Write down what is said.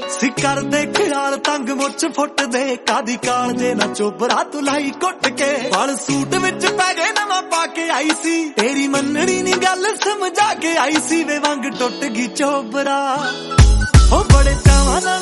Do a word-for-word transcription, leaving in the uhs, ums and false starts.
ਸਿਕਰ ਦੇ ਖਿਆਲ ਤੰਗ ਮੁੱਛ ਫੁੱਟਦੇ ਕਾਦੀ ਕਾਲ ਦੇ ਨਾ ਚੋਬਰਾ ਤੂੰ ਲਾਈ ਕੁੱਟ ਕੇ ਵਾਲ ਸੂਟ ਵਿੱਚ ਪੈ ਗਏ ਨਵਾਂ ਪਾ ਕੇ ਆਈ ਸੀ ਤੇਰੀ ਮੰਨਣੀ ਨੀ ਗੱਲ ਸਮਝਾ ਕੇ ਆਈ ਸੀ ਵੇ ਵੰਗ ਟੁੱਟ ਗਈ ਚੋਬਰਾ ਉਹ ਬੜੇ ਚਾਵਾਂ ਨਾਲ